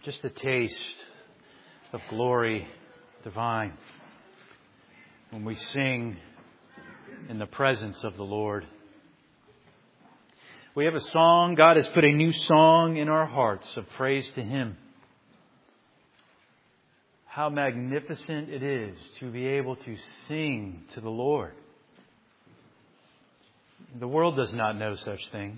just a taste of glory divine when we sing in the presence of the Lord. We have a song. God has put a new song in our hearts of praise to Him. How magnificent it is to be able to sing to the Lord. The world does not know such things.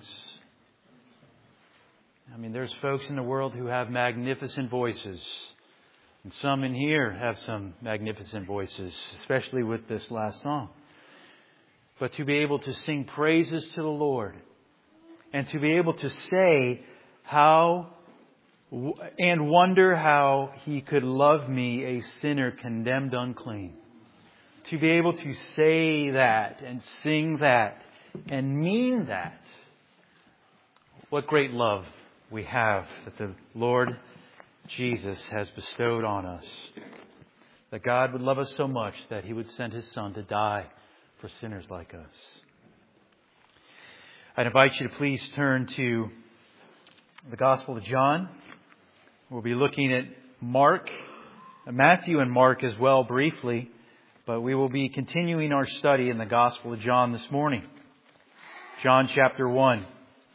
I mean, there's folks in the world who have magnificent voices. And some in here have some magnificent voices, especially with this last song. But to be able to sing praises to the Lord and to be able to say how and wonder how He could love me, a sinner condemned unclean. To be able to say that and sing that and mean that. What great love we have that the Lord Jesus has bestowed on us. That God would love us so much that He would send His Son to die for sinners like us. I'd invite you to please turn to the Gospel of John. We'll be looking at Matthew and Mark as well briefly, but we will be continuing our study in the Gospel of John this morning. John chapter 1.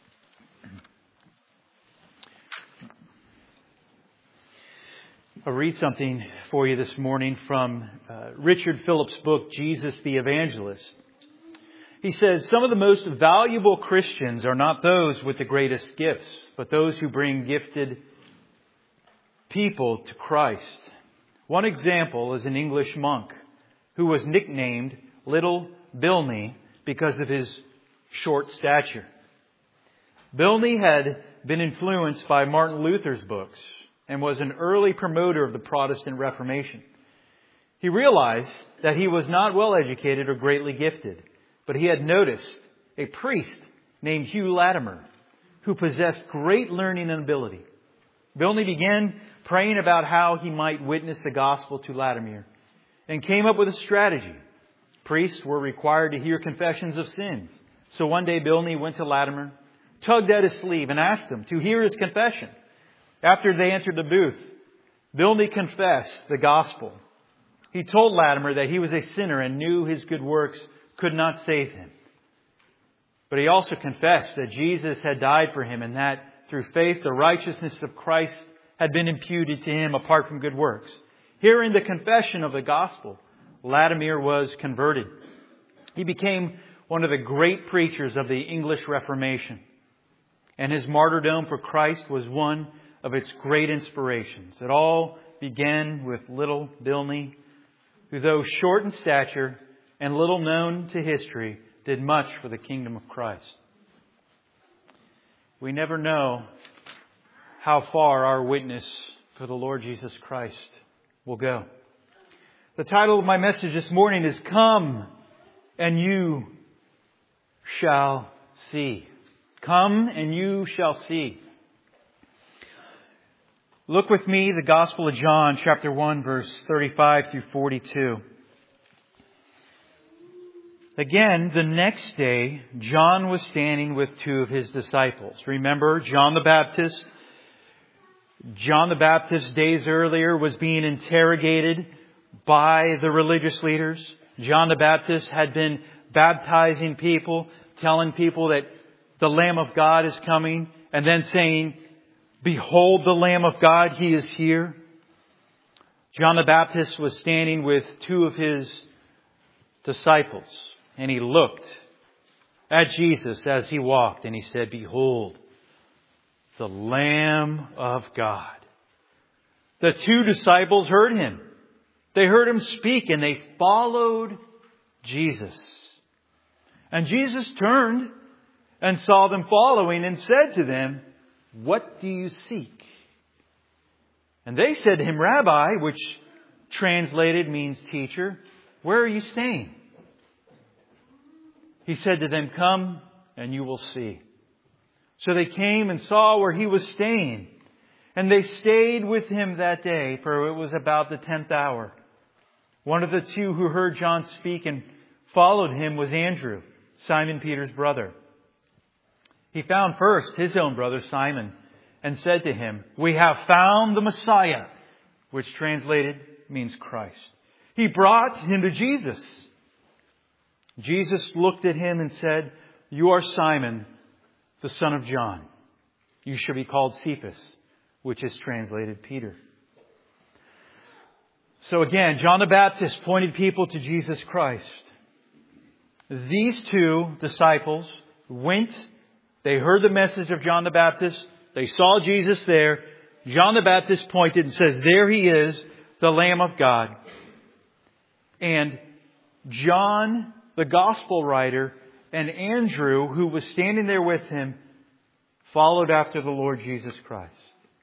I'll read something for you this morning from Richard Phillips' book, Jesus the Evangelist. He says, some of the most valuable Christians are not those with the greatest gifts, but those who bring gifted people to Christ. One example is an English monk who was nicknamed Little Bilney because of his short stature. Bilney had been influenced by Martin Luther's books and was an early promoter of the Protestant Reformation. He realized that he was not well educated or greatly gifted, but he had noticed a priest named Hugh Latimer who possessed great learning and ability. Bilney began praying about how he might witness the gospel to Latimer and came up with a strategy. Priests were required to hear confessions of sins. So one day Bilney went to Latimer, tugged at his sleeve and asked him to hear his confession. After they entered the booth, Bilney confessed the gospel. He told Latimer that he was a sinner and knew his good works could not save him. But he also confessed that Jesus had died for him and that through faith the righteousness of Christ had been imputed to him apart from good works. Hearing the confession of the gospel, Latimer was converted. He became one of the great preachers of the English Reformation. And his martyrdom for Christ was one of its great inspirations. It all began with little Bilney, who though short in stature and little known to history, did much for the kingdom of Christ. We never know how far our witness for the Lord Jesus Christ will go. The title of my message this morning is Come and You Shall See. Come and you shall see. Look with me, the Gospel of John, chapter 1, verse 35 through 42. Again, the next day, John was standing with two of his disciples. Remember, John the Baptist. John the Baptist, days earlier, was being interrogated by the religious leaders. John the Baptist had been baptizing people, telling people that the Lamb of God is coming, and then saying, behold the Lamb of God, He is here. John the Baptist was standing with two of his disciples, and he looked at Jesus as He walked, and he said, behold, the Lamb of God. The two disciples heard Him. They heard Him speak, and they followed Jesus. And Jesus turned and saw them following and said to them, what do you seek? And they said to Him, Rabbi, which translated means teacher, where are you staying? He said to them, come and you will see. So they came and saw where He was staying. And they stayed with Him that day, for it was about the 10th hour. One of the two who heard John speak and followed Him was Andrew, Simon Peter's brother. He found first his own brother Simon and said to him, "We have found the Messiah," which translated means Christ. He brought him to Jesus. Jesus looked at him and said, "You are Simon, the son of John. You shall be called Cephas," which is translated Peter. So again, John the Baptist pointed people to Jesus Christ. These two disciples went, they heard the message of John the Baptist, they saw Jesus there. John the Baptist pointed and says, "There he is, the Lamb of God." And John, the gospel writer, and Andrew, who was standing there with him, followed after the Lord Jesus Christ.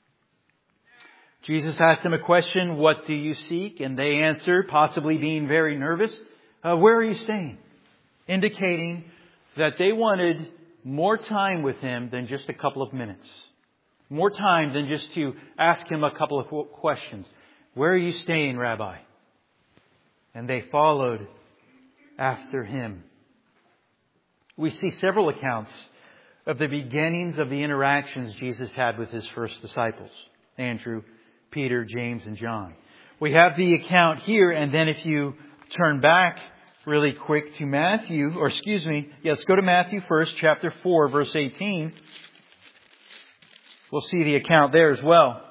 Jesus asked them a question, "What do you seek?" And they answered, possibly being very nervous, "Where are you staying?" Indicating that they wanted more time with him than just a couple of minutes. More time than just to ask him a couple of questions. "Where are you staying, Rabbi?" And they followed after him. We see several accounts of the beginnings of the interactions Jesus had with his first disciples, Andrew, Peter, James, and John. We have the account here, and then if you turn back really quick to let's go to Matthew first, chapter 4, verse 18. We'll see the account there as well.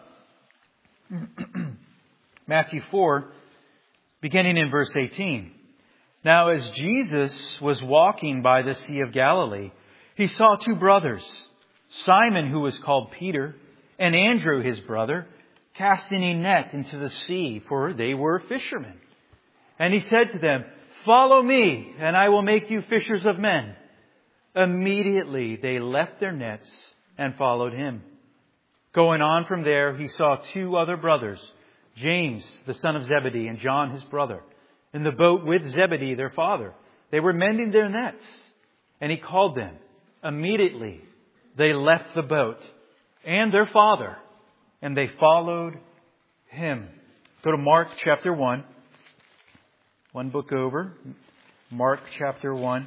Matthew 4, beginning in verse 18. "Now as Jesus was walking by the Sea of Galilee, he saw two brothers, Simon, who was called Peter, and Andrew, his brother, casting a net into the sea, for they were fishermen. And he said to them, 'Follow me, and I will make you fishers of men.' Immediately they left their nets and followed him. Going on from there, he saw two other brothers, James, the son of Zebedee, and John, his brother, in the boat with Zebedee, their father. They were mending their nets, and he called them. Immediately they left the boat and their father, and they followed him." Go to Mark chapter 1. One book over. Mark chapter 1.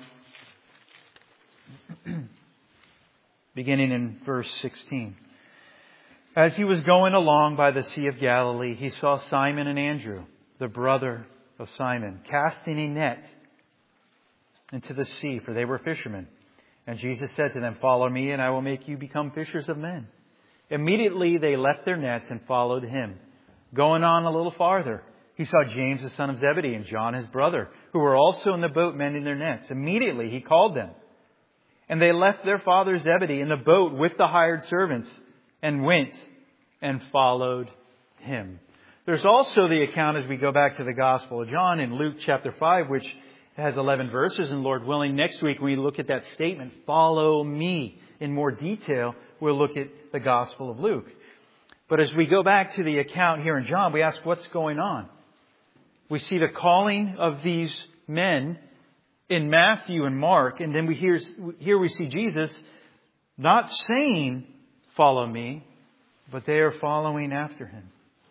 Beginning in verse 16. "As he was going along by the Sea of Galilee, he saw Simon and Andrew, the brother of Simon, casting a net into the sea, for they were fishermen. And Jesus said to them, 'Follow me, and I will make you become fishers of men.' Immediately they left their nets and followed him. Going on a little farther, he saw James, the son of Zebedee, and John, his brother, who were also in the boat mending their nets. Immediately he called them. And they left their father Zebedee in the boat with the hired servants and went and followed him." There's also the account, as we go back to the Gospel of John, in Luke chapter 5, which has 11 verses. And Lord willing, next week when we look at that statement, "Follow me," in more detail, we'll look at the Gospel of Luke. But as we go back to the account here in John, we ask, what's going on? We see the calling of these men in Matthew and Mark, and then here we see Jesus not saying, "Follow me," but they are following after him.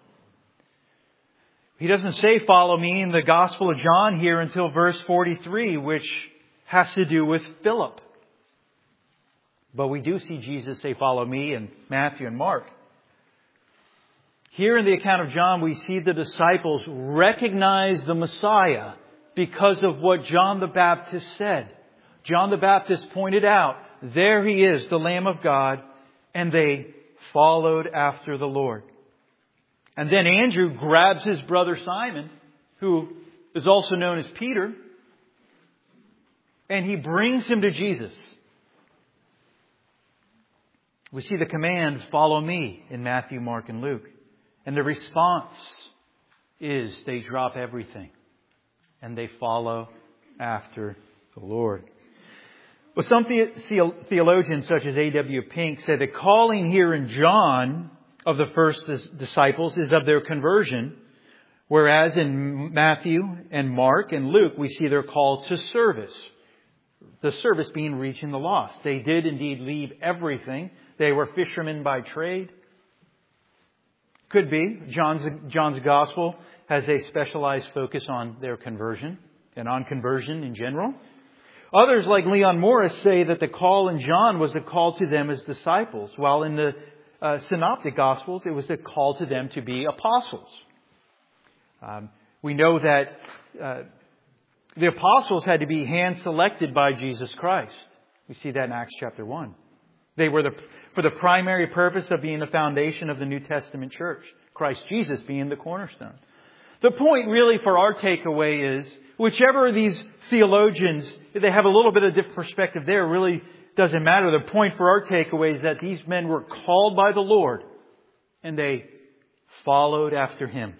He doesn't say, "Follow me," in the Gospel of John here until verse 43, which has to do with Philip. But we do see Jesus say, "Follow me," in Matthew and Mark. Here in the account of John, we see the disciples recognize the Messiah because of what John the Baptist said. John the Baptist pointed out, "There he is, the Lamb of God," and they followed after the Lord. And then Andrew grabs his brother Simon, who is also known as Peter, and he brings him to Jesus. We see the command, "Follow me," in Matthew, Mark, and Luke. And the response is they drop everything and they follow after the Lord. Well, some theologians such as A.W. Pink say the calling here in John of the first disciples is of their conversion, whereas in Matthew and Mark and Luke we see their call to service. The service being reaching the lost. They did indeed leave everything. They were fishermen by trade. Could be. John's gospel has a specialized focus on their conversion and on conversion in general. Others, like Leon Morris, say that the call in John was the call to them as disciples, while in the synoptic gospels, it was a call to them to be apostles. We know that the apostles had to be hand-selected by Jesus Christ. We see that in Acts chapter 1. They were for the primary purpose of being the foundation of the New Testament church, Christ Jesus being the cornerstone. The point really for our takeaway is, whichever of these theologians, they have a little bit of different perspective there, really doesn't matter. The point for our takeaway is that these men were called by the Lord and they followed after Him.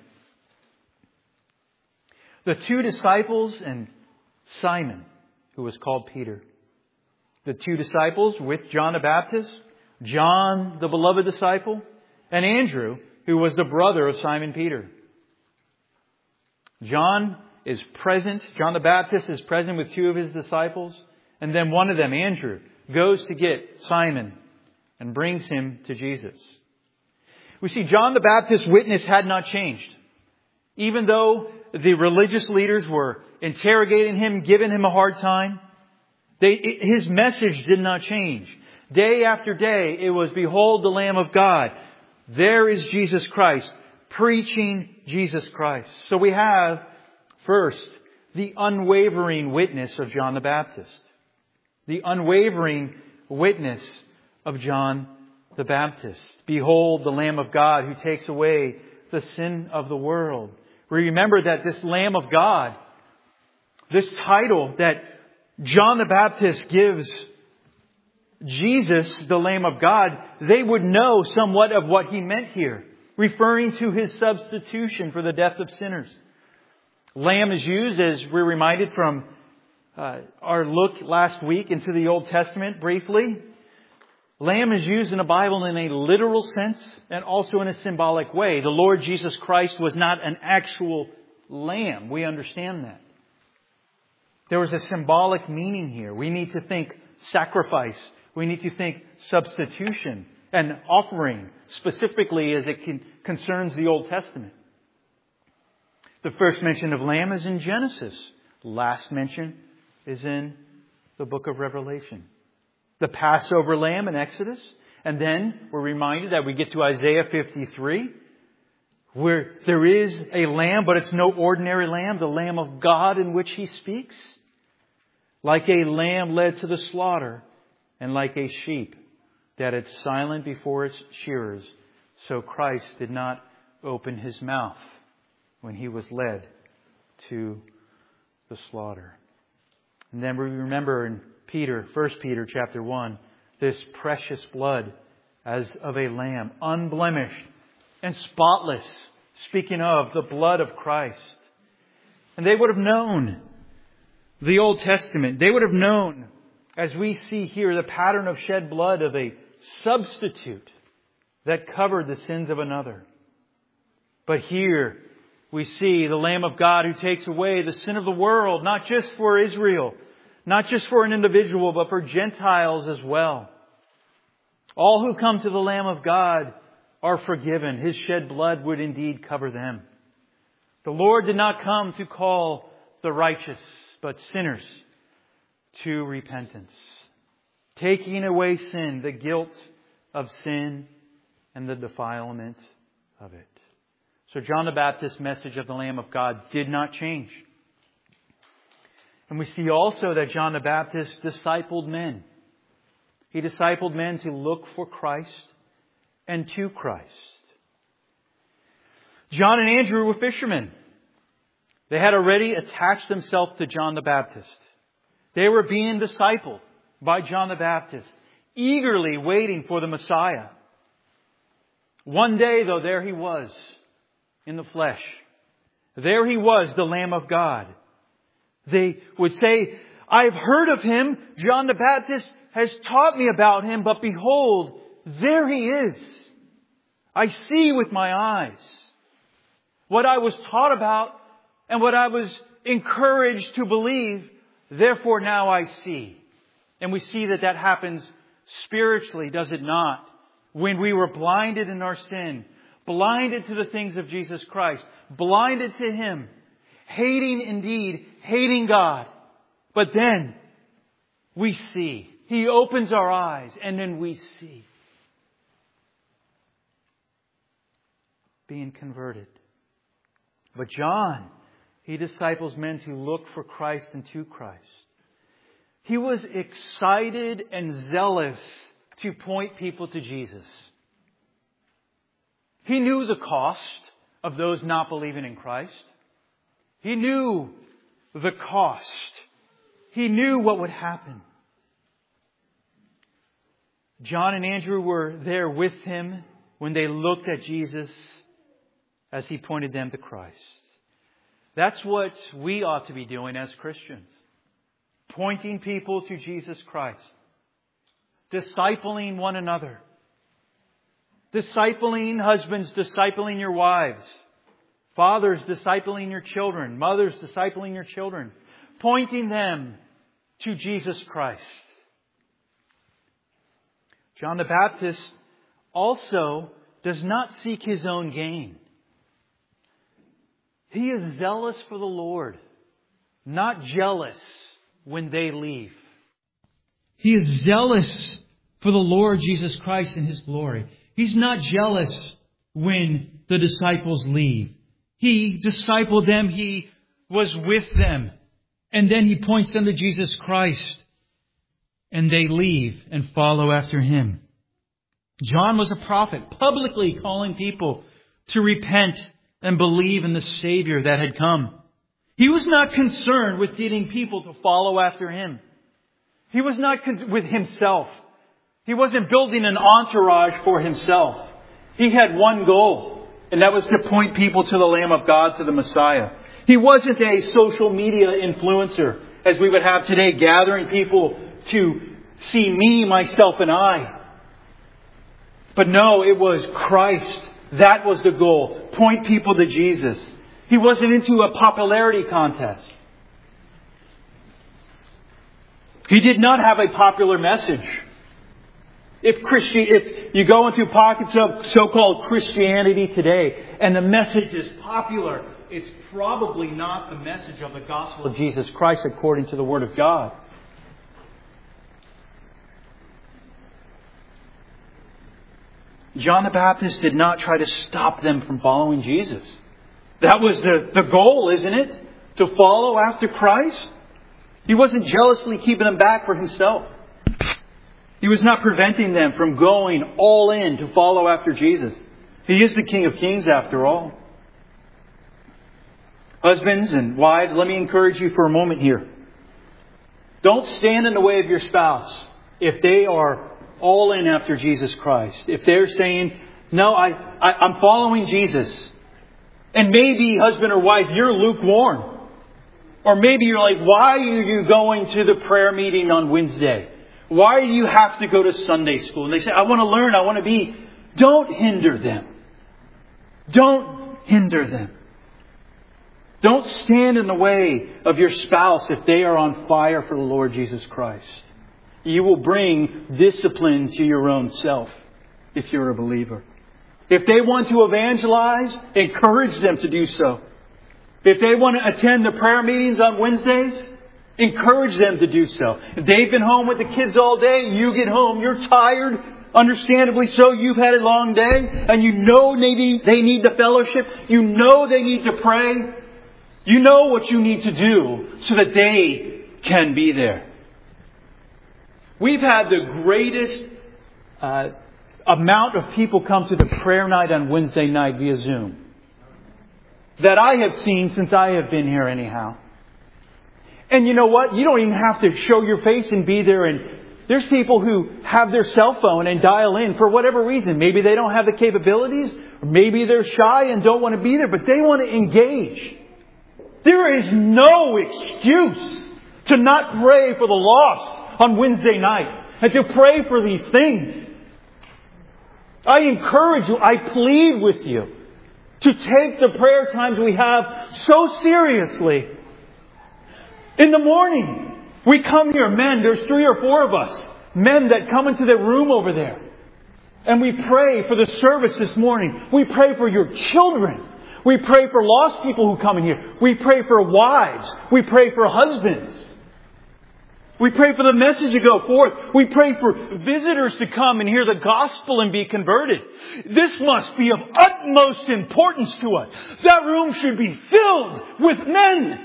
The two disciples and Simon, who was called Peter. The two disciples with John the Baptist, John, the beloved disciple, and Andrew, who was the brother of Simon Peter. John is present. John the Baptist is present with two of his disciples. And then one of them, Andrew, goes to get Simon and brings him to Jesus. We see John the Baptist's witness had not changed. Even though the religious leaders were interrogating him, giving him a hard time, his message did not change. Day after day, it was, "Behold the Lamb of God. There is Jesus Christ," preaching Jesus Christ. So we have, first, the unwavering witness of John the Baptist. The unwavering witness of John the Baptist. "Behold the Lamb of God who takes away the sin of the world." We remember that this Lamb of God, this title that John the Baptist gives Jesus, the Lamb of God, they would know somewhat of what he meant here, referring to His substitution for the death of sinners. Lamb is used, as we're reminded from our look last week into the Old Testament briefly. Lamb is used in the Bible in a literal sense and also in a symbolic way. The Lord Jesus Christ was not an actual lamb. We understand that. There was a symbolic meaning here. We need to think sacrifice. We need to think substitution and offering, specifically as it concerns the Old Testament. The first mention of lamb is in Genesis. Last mention is in the book of Revelation. The Passover lamb in Exodus. And then we're reminded that we get to Isaiah 53, where there is a lamb, but it's no ordinary lamb, the Lamb of God in which He speaks. Like a lamb led to the slaughter, and like a sheep that is silent before its shearers, so Christ did not open His mouth when He was led to the slaughter. And then we remember in 1 Peter chapter 1, this precious blood as of a lamb, unblemished and spotless, speaking of the blood of Christ. And they would have known the Old Testament. They would have known, as we see here, the pattern of shed blood of a substitute that covered the sins of another. But here we see the Lamb of God who takes away the sin of the world, not just for Israel, not just for an individual, but for Gentiles as well. All who come to the Lamb of God are forgiven. His shed blood would indeed cover them. The Lord did not come to call the righteous, but sinners to repentance. Taking away sin, the guilt of sin and the defilement of it. So John the Baptist's message of the Lamb of God did not change. And we see also that John the Baptist discipled men. He discipled men to look for Christ and to Christ. John and Andrew were fishermen. They had already attached themselves to John the Baptist. They were being discipled by John the Baptist, eagerly waiting for the Messiah. One day, though, there He was in the flesh. There He was, the Lamb of God. They would say, "I've heard of Him. John the Baptist has taught me about Him, but behold, there He is. I see with my eyes what I was taught about and what I was encouraged to believe. Therefore now I see." And we see that that happens spiritually, does it not? When we were blinded in our sin, blinded to the things of Jesus Christ, blinded to Him, hating God. But then we see. He opens our eyes and then we see. being converted. But John, he disciples men to look for Christ and to Christ. He was excited and zealous to point people to Jesus. He knew the cost of those not believing in Christ. He knew the cost. He knew what would happen. John and Andrew were there with him when they looked at Jesus as He pointed them to Christ. That's what we ought to be doing as Christians. Pointing people to Jesus Christ. Discipling one another. Discipling husbands, discipling your wives. Fathers, discipling your children. Mothers, discipling your children. Pointing them to Jesus Christ. John the Baptist also does not seek his own gain. He is zealous for the Lord, not jealous when they leave. He is zealous for the Lord Jesus Christ and His glory. He's not jealous when the disciples leave. He discipled them. He was with them. And then He points them to Jesus Christ. And they leave and follow after Him. John was a prophet, publicly calling people to repent and believe in the Savior that had come. He was not concerned with getting people to follow after Him. He was not with Himself. He wasn't building an entourage for Himself. He had one goal, and that was to point people to the Lamb of God, to the Messiah. He wasn't a social media influencer, as we would have today, gathering people to see me, myself, and I. But no, it was Christ. That was the goal. Point people to Jesus. He wasn't into a popularity contest. He did not have a popular message. If you go into pockets of so-called Christianity today and the message is popular, it's probably not the message of the gospel of Jesus Christ according to the Word of God. John the Baptist did not try to stop them from following Jesus. That was the goal, isn't it? To follow after Christ. He wasn't jealously keeping them back for Himself. He was not preventing them from going all in to follow after Jesus. He is the King of Kings after all. Husbands and wives, let me encourage you for a moment here. Don't stand in the way of your spouse if they are all in after Jesus Christ. If they're saying, no, I'm following Jesus. And maybe, husband or wife, you're lukewarm. Or maybe you're like, why are you going to the prayer meeting on Wednesday? Why do you have to go to Sunday school? And they say, I want to learn, I want to be. Don't hinder them. Don't hinder them. Don't stand in the way of your spouse if they are on fire for the Lord Jesus Christ. You will bring discipline to your own self if you're a believer. If they want to evangelize, encourage them to do so. If they want to attend the prayer meetings on Wednesdays, encourage them to do so. If they've been home with the kids all day, you get home, you're tired, understandably so, you've had a long day, and you know they need the fellowship, you know they need to pray, you know what you need to do so that they can be there. We've had the greatest amount of people come to the prayer night on Wednesday night via Zoom that I have seen since I have been here anyhow. And you know what? You don't even have to show your face and be there. And there's people who have their cell phone and dial in for whatever reason. Maybe they don't have the capabilities. Or maybe they're shy and don't want to be there, but they want to engage. There is no excuse to not pray for the lost on Wednesday night and to pray for these things. I encourage you, I plead with you to take the prayer times we have so seriously. In the morning, we come here, men, there's 3 or 4 of us, men that come into the room over there. And we pray for the service this morning. We pray for your children. We pray for lost people who come in here. We pray for wives. We pray for husbands. We pray for the message to go forth. We pray for visitors to come and hear the gospel and be converted. This must be of utmost importance to us. That room should be filled with men.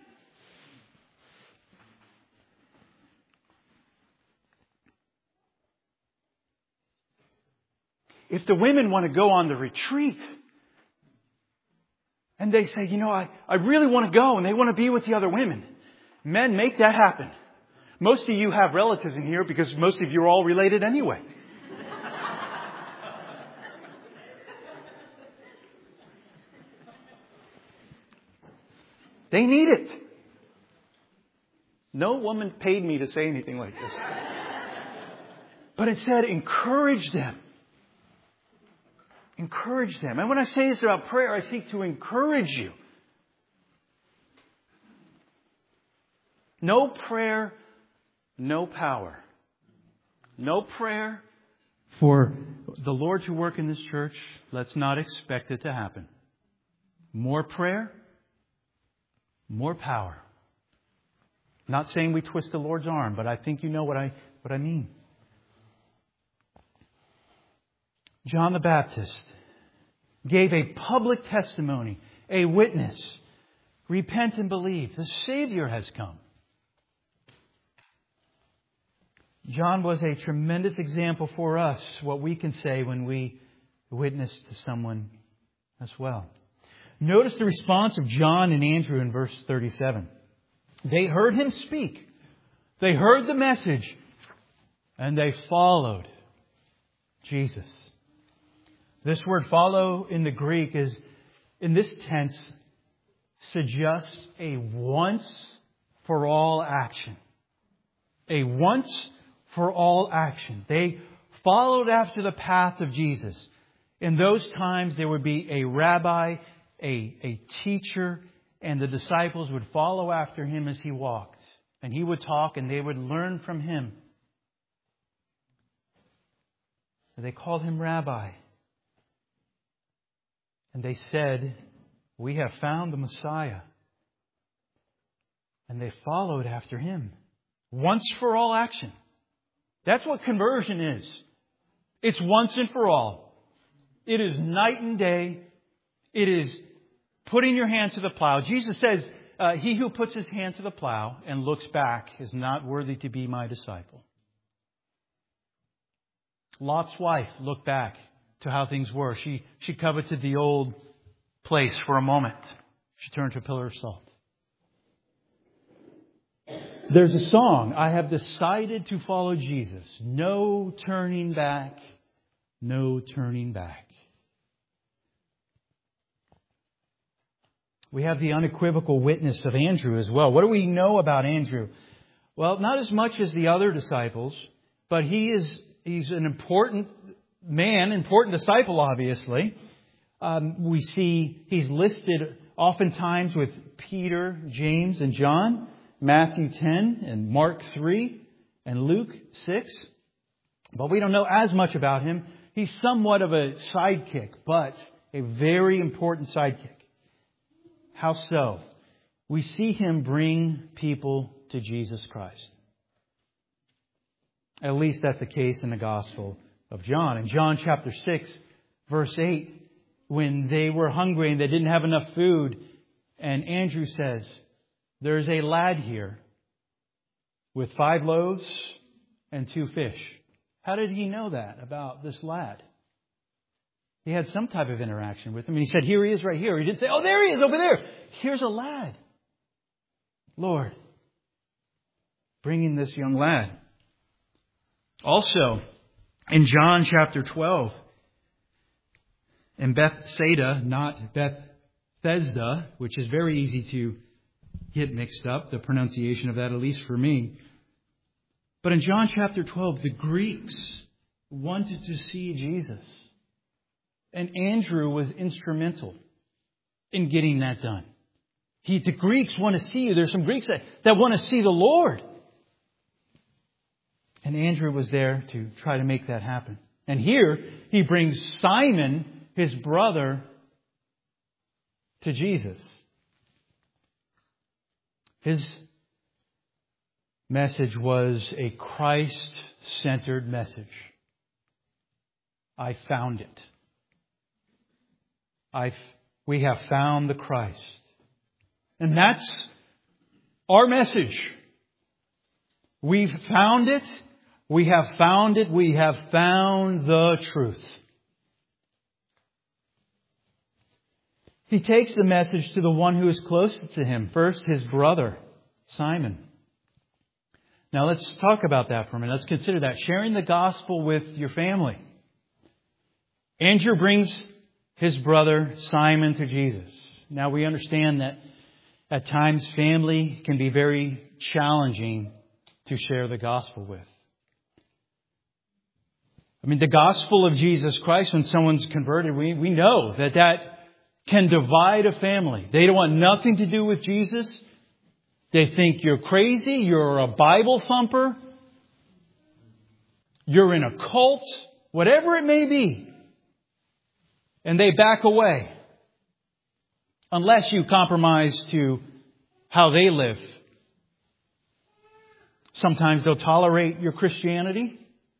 If the women want to go on the retreat and they say, I really want to go and they want to be with the other women, men, make that happen. Most of you have relatives in here because most of you are all related anyway. They need it. No woman paid me to say anything like this. But it said, encourage them. Encourage them. And when I say this about prayer, I seek to encourage you. No prayer, no power. No prayer for the Lord to work in this church. Let's not expect it to happen. More prayer, more power. Not saying we twist the Lord's arm, but I think you know what I mean. John the Baptist gave a public testimony, a witness. Repent and believe. The Savior has come. John was a tremendous example for us, what we can say when we witness to someone as well. Notice the response of John and Andrew in verse 37. They heard him speak. They heard the message. And they followed Jesus. This word follow in the Greek is, in this tense, suggests a once for all action. A once for all action. They followed after the path of Jesus. In those times, there would be a rabbi, a teacher, and the disciples would follow after him as he walked. And he would talk and they would learn from him. They called him rabbi. And they said, we have found the Messiah. And they followed after him. Once for all action. That's what conversion is. It's once and for all. It is night and day. It is putting your hand to the plow. Jesus says, he who puts his hand to the plow and looks back is not worthy to be my disciple. Lot's wife looked back to how things were. She coveted the old place for a moment. She turned to a pillar of salt. There's a song, I have decided to follow Jesus. No turning back. No turning back. We have the unequivocal witness of Andrew as well. What do we know about Andrew? Well, not as much as the other disciples, but he's an important man, important disciple, obviously. We see he's listed oftentimes with Peter, James, and John, Matthew 10 and Mark 3 and Luke 6. But we don't know as much about him. He's somewhat of a sidekick, but a very important sidekick. How so? We see him bring people to Jesus Christ. At least that's the case in the Gospel of John. In John chapter 6, verse 8, when they were hungry and they didn't have enough food, and Andrew says, there's a lad here with 5 loaves and 2 fish. How did he know that about this lad? He had some type of interaction with him. And he said, here he is right here. He didn't say, oh, there he is over there. Here's a lad. Lord, bringing this young lad. Also, in John chapter 12, in Bethsaida, not Bethesda, which is very easy to get mixed up, the pronunciation of that, at least for me. But in John chapter 12, the Greeks wanted to see Jesus. And Andrew was instrumental in getting that done. The Greeks want to see you. There's some Greeks that want to see the Lord. And Andrew was there to try to make that happen. And here he brings Simon, his brother, to Jesus. His message was a Christ-centered message. I found it. We have found the Christ. And that's our message. We've found it. We have found it. We have found the truth. He takes the message to the one who is closest to him. First, his brother, Simon. Now let's talk about that for a minute. Let's consider that. Sharing the gospel with your family. Andrew brings his brother Simon to Jesus. Now we understand that at times family can be very challenging to share the gospel with. I mean, the gospel of Jesus Christ, when someone's converted, we know that can divide a family. They don't want nothing to do with Jesus. They think you're crazy, you're a Bible thumper, you're in a cult, whatever it may be. And they back away. Unless you compromise to how they live. Sometimes they'll tolerate your Christianity.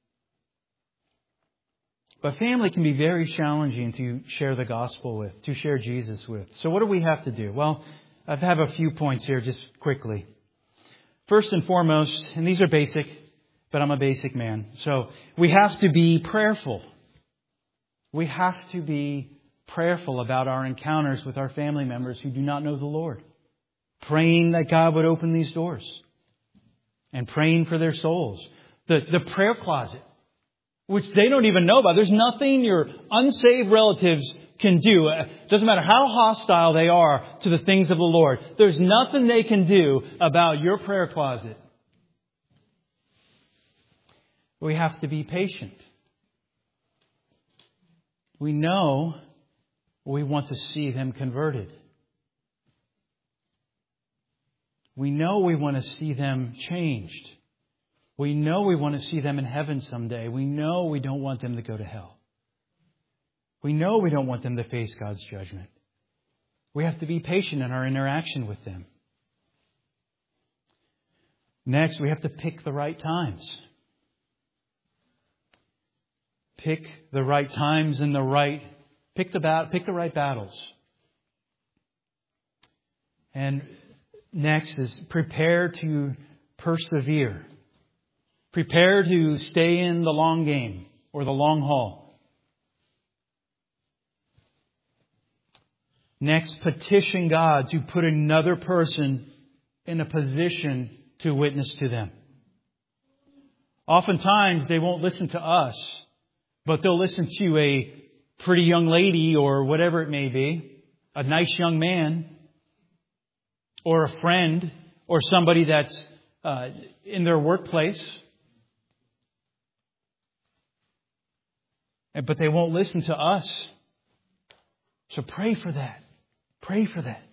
But family can be very challenging to share the gospel with, to share Jesus with. So what do we have to do? Well, I have a few points here just quickly. First and foremost, and these are basic, but I'm a basic man. So we have to be prayerful. We have to be prayerful about our encounters with our family members who do not know the Lord. Praying that God would open these doors. And praying for their souls. The prayer closet, which they don't even know about. There's nothing your unsaved relatives can do. It doesn't matter how hostile they are to the things of the Lord. There's nothing they can do about your prayer closet. We have to be patient. We know we want to see them converted. We know we want to see them changed. We know we want to see them in heaven someday. We know we don't want them to go to hell. We know we don't want them to face God's judgment. We have to be patient in our interaction with them. Next, we have to pick the right times. Pick the right times and pick the right battles. And next is prepare to persevere. Prepare to stay in the long game or the long haul. Next, petition God to put another person in a position to witness to them. Oftentimes, they won't listen to us, but they'll listen to a pretty young lady or whatever it may be, a nice young man, or a friend, or somebody that's in their workplace. But they won't listen to us. So pray for that. Pray for that.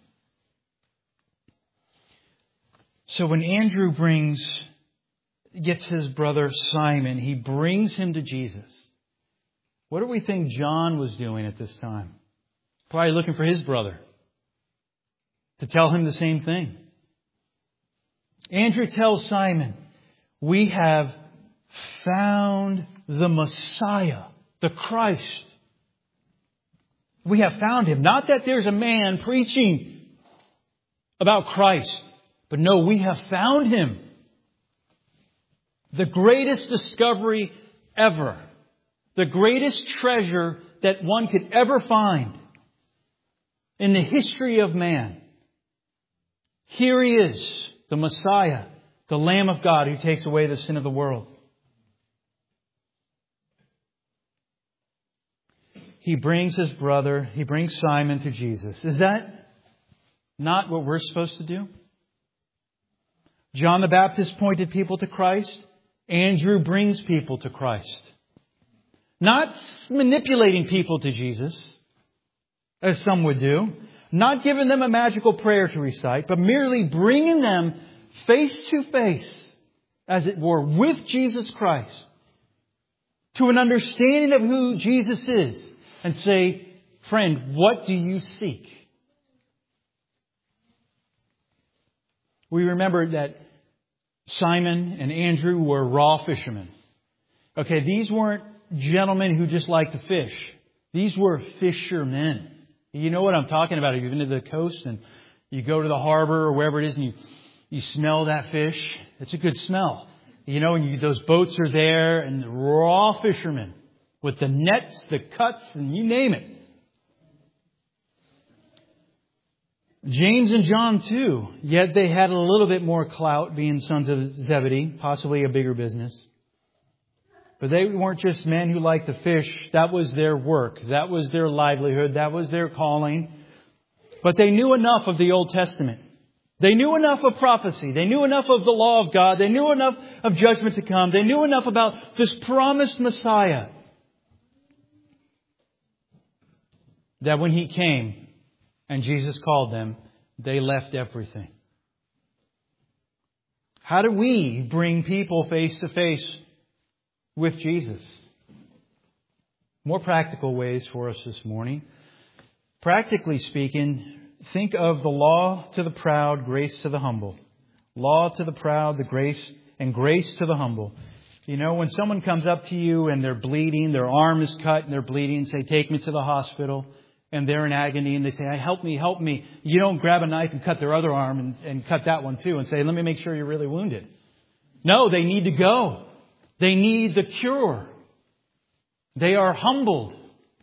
So when Andrew gets his brother Simon, he brings him to Jesus. What do we think John was doing at this time? Probably looking for his brother to tell him the same thing. Andrew tells Simon, we have found the Messiah. The Christ. We have found Him. Not that there's a man preaching about Christ. But no, we have found Him. The greatest discovery ever. The greatest treasure that one could ever find in the history of man. Here He is, the Messiah, the Lamb of God who takes away the sin of the world. He brings his brother, he brings Simon to Jesus. Is that not what we're supposed to do? John the Baptist pointed people to Christ. Andrew brings people to Christ. Not manipulating people to Jesus, as some would do. Not giving them a magical prayer to recite, but merely bringing them face to face, as it were, with Jesus Christ. To an understanding of who Jesus is. And say, friend, what do you seek? We remember that Simon and Andrew were raw fishermen. Okay, these weren't gentlemen who just like to fish. These were fishermen. You know what I'm talking about. If you've been to the coast and you go to the harbor or wherever it is and you smell that fish, it's a good smell. You know, and those boats are there and the raw fishermen with the nets, the cuts, and you name it. James and John too, yet they had a little bit more clout being sons of Zebedee, possibly a bigger business. But they weren't just men who liked to fish. That was their work. That was their livelihood. That was their calling. But they knew enough of the Old Testament. They knew enough of prophecy. They knew enough of the law of God. They knew enough of judgment to come. They knew enough about this promised Messiah that when He came and Jesus called them, they left everything. How do we bring people face to face with Jesus? More practical ways for us this morning. Practically speaking, think of the law to the proud, grace to the humble. Law to the proud, the grace, and grace to the humble. You know, when someone comes up to you and they're bleeding, their arm is cut and they're bleeding, say, take me to the hospital, and they're in agony and they say, help me, help me. You don't grab a knife and cut their other arm and cut that one too and say, let me make sure you're really wounded. No, they need to go. They need the cure. They are humbled.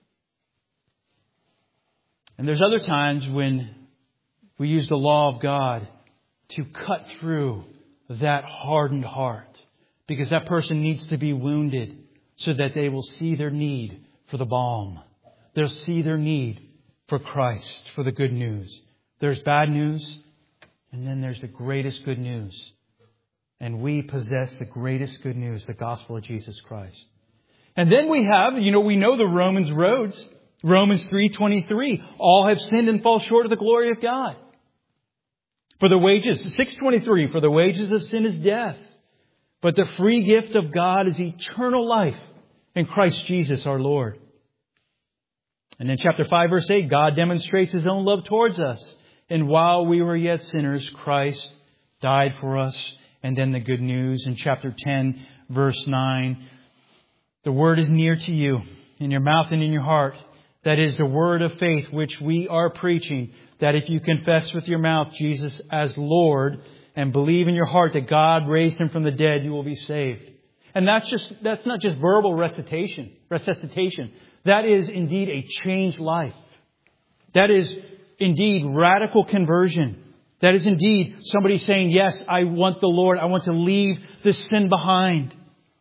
And there's other times when we use the law of God to cut through that hardened heart, because that person needs to be wounded so that they will see their need for the balm. They'll see their need for Christ, for the good news. There's bad news, and then there's the greatest good news. And we possess the greatest good news, the gospel of Jesus Christ. And then we have, we know the Romans roads. Romans 3:23. All have sinned and fall short of the glory of God. For the wages, 6:23. For the wages of sin is death. But the free gift of God is eternal life in Christ Jesus our Lord. And in chapter 5, verse 8, God demonstrates His own love towards us. And while we were yet sinners, Christ died for us. And then the good news in chapter 10, verse 9. The word is near to you, in your mouth and in your heart. That is the word of faith which we are preaching. That if you confess with your mouth Jesus as Lord and believe in your heart that God raised Him from the dead, you will be saved. And that's not just verbal resuscitation. That is indeed a changed life. That is indeed radical conversion. That is indeed somebody saying, yes, I want the Lord. I want to leave this sin behind.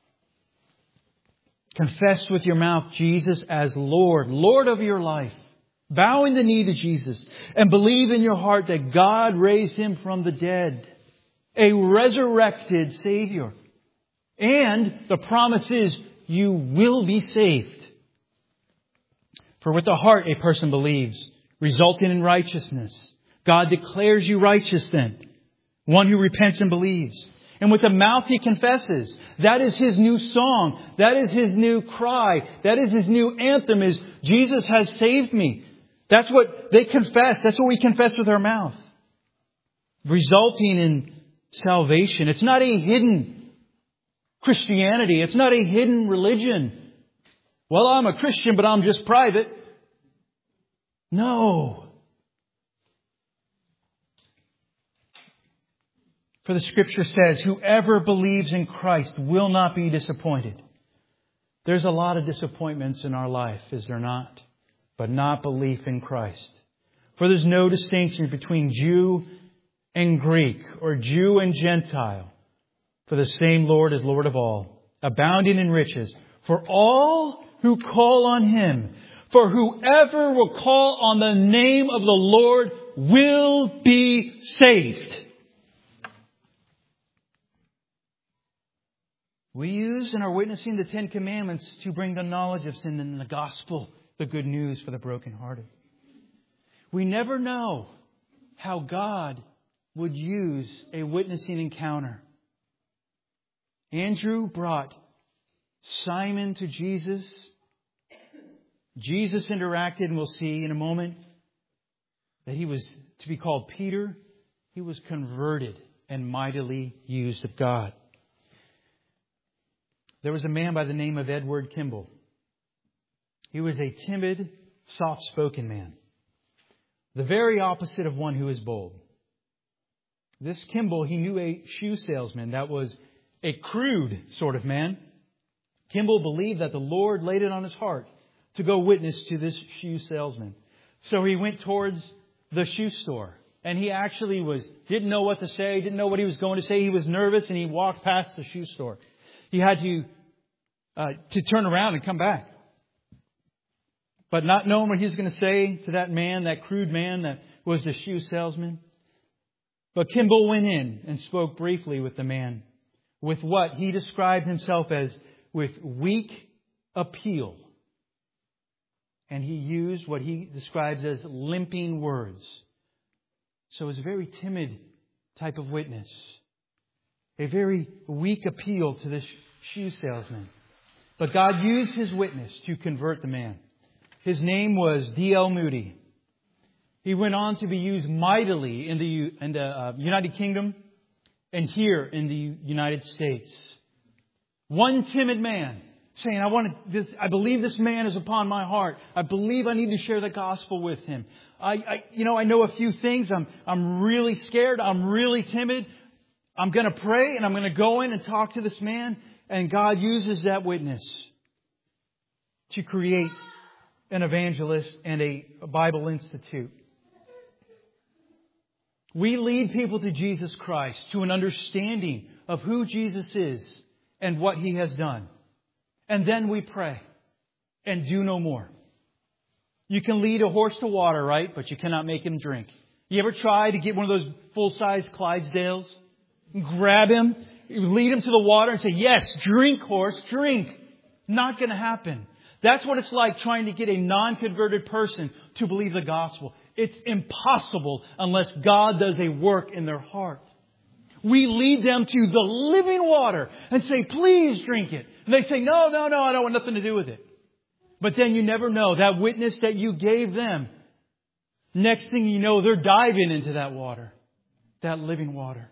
Confess with your mouth Jesus as Lord, Lord of your life. Bowing the knee to Jesus and believe in your heart that God raised Him from the dead. A resurrected Savior. And the promise is you will be saved. For with the heart a person believes, resulting in righteousness. God declares you righteous then. One who repents and believes. And with the mouth he confesses. That is his new song. That is his new cry. That is his new anthem, is Jesus has saved me. That's what they confess. That's what we confess with our mouth. Resulting in salvation. It's not a hidden Christianity. It's not a hidden religion. Well, I'm a Christian, but I'm just private. No. For the Scripture says, whoever believes in Christ will not be disappointed. There's a lot of disappointments in our life, is there not? But not belief in Christ. For there's no distinction between Jew and Greek, or Jew and Gentile. For the same Lord is Lord of all, abounding in riches, for all who call on Him. For whoever will call on the name of the Lord will be saved. We use and are witnessing the Ten Commandments to bring the knowledge of sin and the gospel, the good news for the brokenhearted. We never know how God would use a witnessing encounter. Andrew brought Simon to Jesus. Jesus interacted, and we'll see in a moment that he was to be called Peter. He was converted and mightily used of God. There was a man by the name of Edward Kimball. He was a timid, soft-spoken man, the very opposite of one who is bold. This Kimball, he knew a shoe salesman that was a crude sort of man. Kimball believed that the Lord laid it on his heart to go witness to this shoe salesman. So he went towards the shoe store. And he actually didn't know what to say, didn't know what he was going to say. He was nervous and he walked past the shoe store. He had to turn around and come back. But not knowing what he was going to say to that man, that crude man that was the shoe salesman. But Kimball went in and spoke briefly with the man with what he described himself as with weak appeal. And he used what he describes as limping words. So it was a very timid type of witness. A very weak appeal to this shoe salesman. But God used his witness to convert the man. His name was D.L. Moody. He went on to be used mightily in the United Kingdom and here in the United States. One timid man saying, I believe this man is upon my heart. I believe I need to share the gospel with him. I know a few things. I'm really scared. I'm really timid. I'm going to pray and I'm going to go in and talk to this man. And God uses that witness to create an evangelist and a Bible Institute. We lead people to Jesus Christ, to an understanding of who Jesus is and what He has done. And then we pray and do no more. You can lead a horse to water, right? But you cannot make him drink. You ever try to get one of those full-size Clydesdales? Grab him, lead him to the water and say, yes, drink, horse, drink. Not going to happen. That's what it's like trying to get a non-converted person to believe the gospel. It's impossible unless God does a work in their heart. We lead them to the living water and say, please drink it. And they say, no, I don't want nothing to do with it. But then you never know. That witness that you gave them, next thing you know, they're diving into that water. That living water.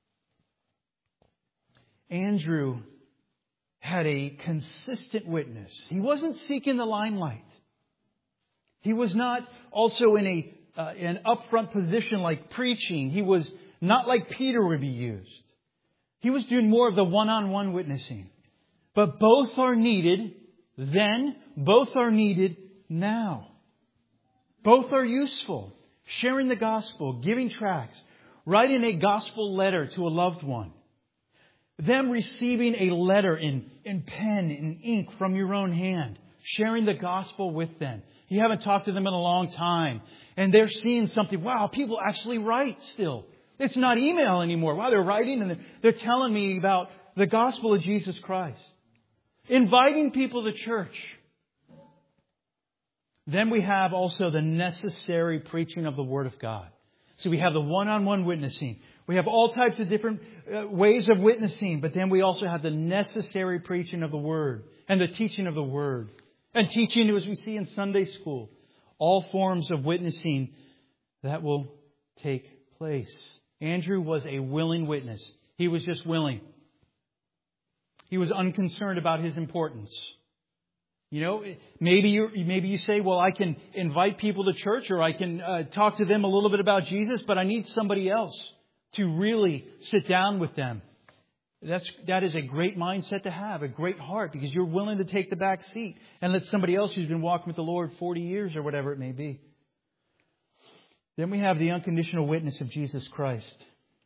Andrew had a consistent witness. He wasn't seeking the limelight. He was not also in an upfront position like preaching. He was not like Peter would be used. He was doing more of the one-on-one witnessing. But both are needed then. Both are needed now. Both are useful. Sharing the gospel, giving tracts, writing a gospel letter to a loved one. Them receiving a letter in pen, in ink from your own hand. Sharing the gospel with them. You haven't talked to them in a long time. And they're seeing something. Wow, people actually write still. It's not email anymore. Wow, they're writing and they're telling me about the gospel of Jesus Christ. Inviting people to church. Then we have also the necessary preaching of the Word of God. So we have the one-on-one witnessing. We have all types of different ways of witnessing. But then we also have the necessary preaching of the Word. And the teaching of the Word. And teaching, as we see in Sunday school. All forms of witnessing that will take place. Andrew was a willing witness. He was just willing. He was unconcerned about his importance. You know, maybe you say, well, I can invite people to church or I can talk to them a little bit about Jesus, but I need somebody else to really sit down with them. That is a great mindset to have, a great heart, because you're willing to take the back seat and let somebody else who's been walking with the Lord 40 years or whatever it may be. Then we have the unconditional witness of Jesus Christ.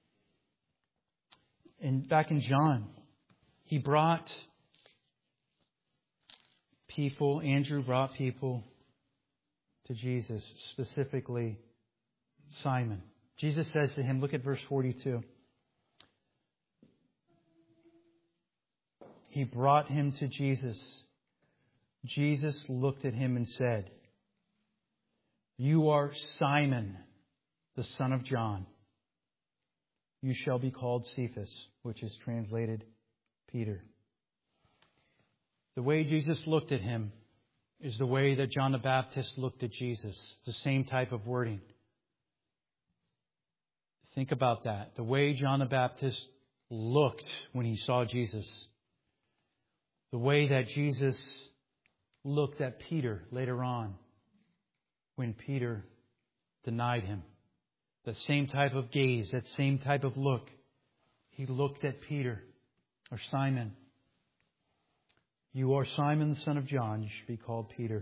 And back in John, Andrew brought people to Jesus, specifically Simon. Jesus says to him, look at verse 42. He brought him to Jesus. Jesus looked at him and said, you are Simon, the son of John. You shall be called Cephas, which is translated Peter. The way Jesus looked at him is the way that John the Baptist looked at Jesus. The same type of wording. Think about that. The way John the Baptist looked when he saw Jesus. The way that Jesus looked at Peter later on when Peter denied Him. That same type of gaze, that same type of look. He looked at Peter, or Simon. You are Simon, the son of John. You should be called Peter.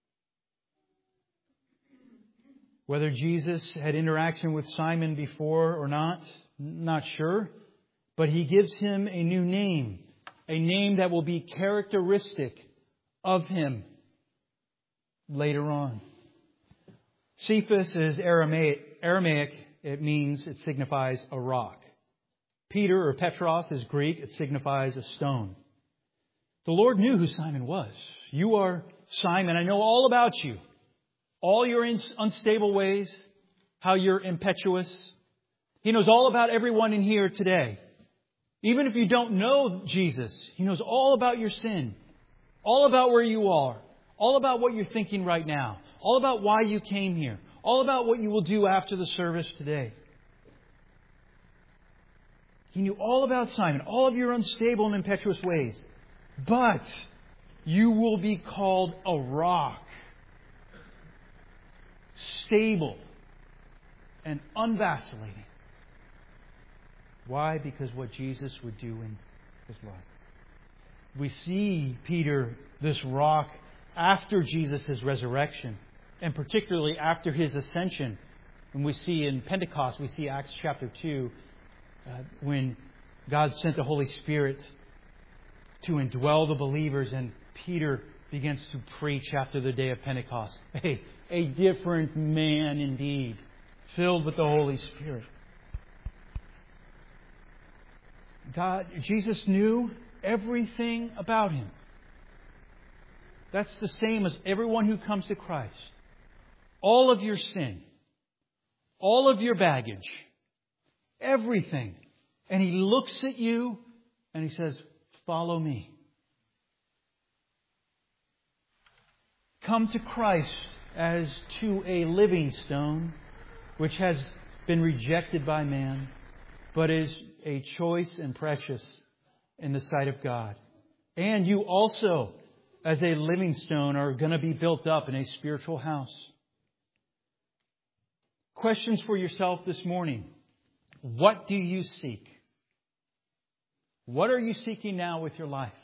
Whether Jesus had interaction with Simon before or not sure. But He gives him a new name. A name that will be characteristic of him later on. Cephas is Aramaic. It signifies a rock. Peter or Petros is Greek. It signifies a stone. The Lord knew who Simon was. You are Simon. I know all about you. All your unstable ways. How you're impetuous. He knows all about everyone in here today. Even if you don't know Jesus, He knows all about your sin. All about where you are. All about what you're thinking right now. All about why you came here. All about what you will do after the service today. He knew all about Simon. All of your unstable and impetuous ways. But you will be called a rock. Stable and unvacillating. Why? Because what Jesus would do in His life. We see Peter, this rock, after Jesus' resurrection, and particularly after His ascension. And we see in Pentecost, we see Acts chapter 2, when God sent the Holy Spirit to indwell the believers, and Peter begins to preach after the day of Pentecost. A different man indeed, filled with the Holy Spirit. Jesus knew everything about him. That's the same as everyone who comes to Christ. All of your sin, all of your baggage, everything. And He looks at you and He says, follow me. Come to Christ as to a living stone, which has been rejected by man, but is a choice and precious in the sight of God. And you also, as a living stone, are going to be built up in a spiritual house. Questions for yourself this morning. What do you seek? What are you seeking now with your life?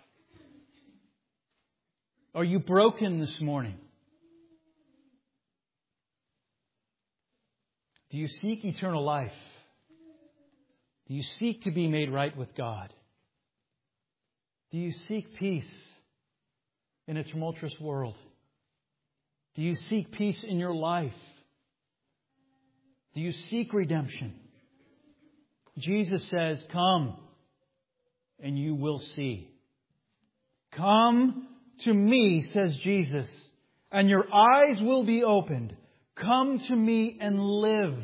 Are you broken this morning? Do you seek eternal life? Do you seek to be made right with God? Do you seek peace in a tumultuous world? Do you seek peace in your life? Do you seek redemption? Jesus says, come and you will see. Come to me, says Jesus, and your eyes will be opened. Come to me and live.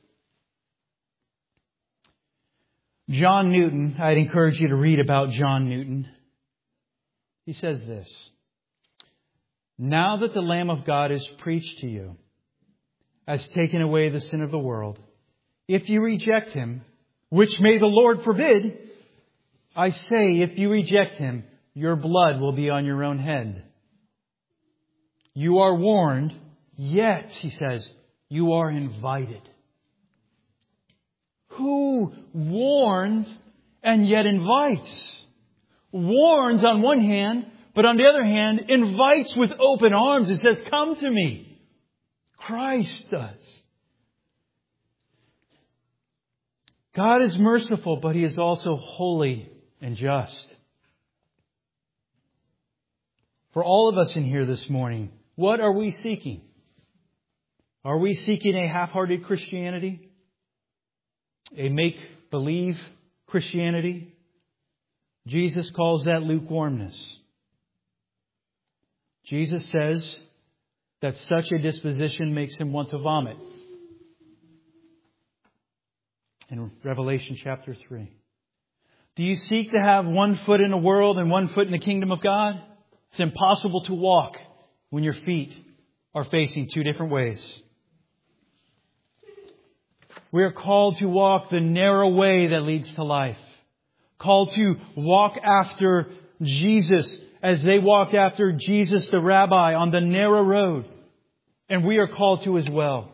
John Newton, I'd encourage you to read about John Newton. He says this: now that the Lamb of God is preached to you, has taken away the sin of the world, if you reject Him, which may the Lord forbid, I say, if you reject Him, your blood will be on your own head. You are warned, yet, he says, you are invited. Who warns and yet invites? Warns on one hand, but on the other hand, invites with open arms and says, come to me. Christ does. God is merciful, but He is also holy and just. For all of us in here this morning, what are we seeking? Are we seeking a half-hearted Christianity? A make-believe Christianity? Jesus calls that lukewarmness. Jesus says that such a disposition makes him want to vomit. In Revelation chapter 3. Do you seek to have one foot in the world and one foot in the kingdom of God? It's impossible to walk when your feet are facing two different ways. We are called to walk the narrow way that leads to life. Called to walk after Jesus as they walked after Jesus the Rabbi on the narrow road. And we are called to as well.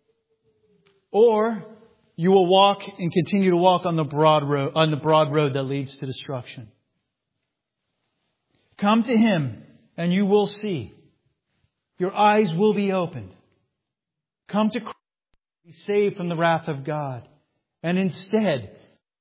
Or you will walk and continue to walk on the broad road that leads to destruction. Come to Him and you will see. Your eyes will be opened. Come to Christ, be saved from the wrath of God. And instead,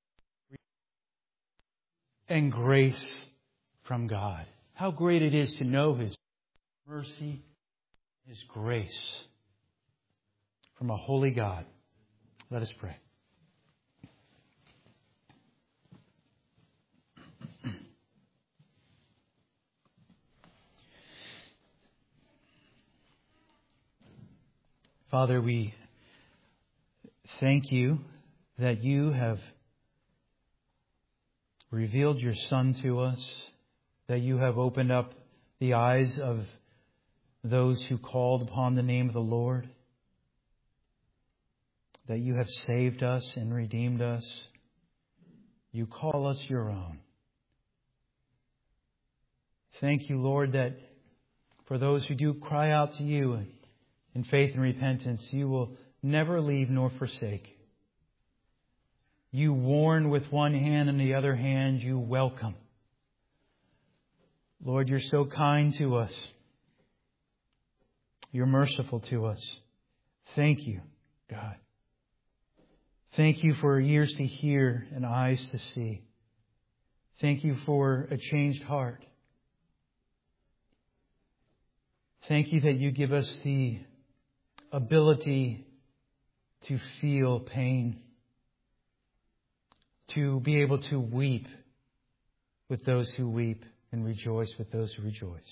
and grace from God. How great it is to know His mercy, His grace from a holy God. Let us pray. Father, we thank You that You have revealed Your Son to us, that You have opened up the eyes of those who called upon the name of the Lord, that You have saved us and redeemed us. You call us Your own. Thank You, Lord, that for those who do cry out to You in faith and repentance, You will never leave nor forsake. You warn with one hand and the other hand You welcome. Lord, You're so kind to us. You're merciful to us. Thank You, God. Thank You for ears to hear and eyes to see. Thank You for a changed heart. Thank You that You give us the ability to feel pain, to be able to weep with those who weep and rejoice with those who rejoice.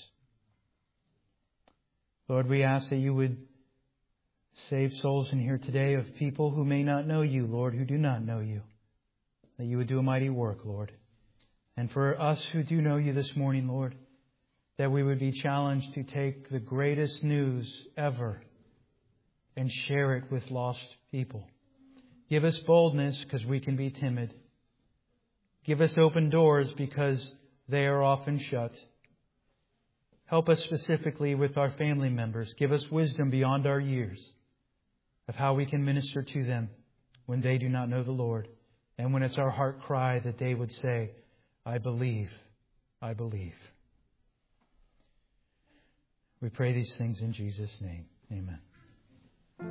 Lord, we ask that You would save souls in here today of people who may not know You, Lord, who do not know You. That You would do a mighty work, Lord. And for us who do know You this morning, Lord, that we would be challenged to take the greatest news ever and share it with lost people. Give us boldness because we can be timid. Give us open doors because they are often shut. Help us specifically with our family members. Give us wisdom beyond our years of how we can minister to them when they do not know the Lord. And when it's our heart cry that they would say, I believe, I believe. We pray these things in Jesus' name. Amen.